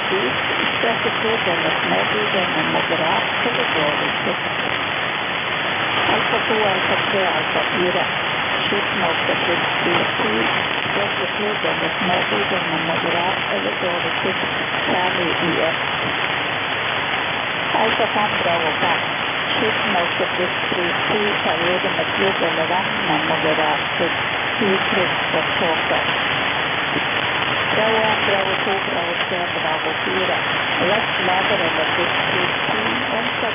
Sud, sträcker sig eller småbygden med moderat eller dålig sikt. Alfa 2, alfa 3, alfa 4. Skjutmåte flytt 10, sträcker sig eller småbygden med moderat eller dålig sikt, særlig i øst. Alfa 5, Bravo 5. Skjutmåte flytt 10, periode med sludd eller regn med moderat sikt, utrykk for tåke. Bravo 1, Bravo 2, Bravo 3, Bravo 4. Vest lavere eller flytt 10, onsdag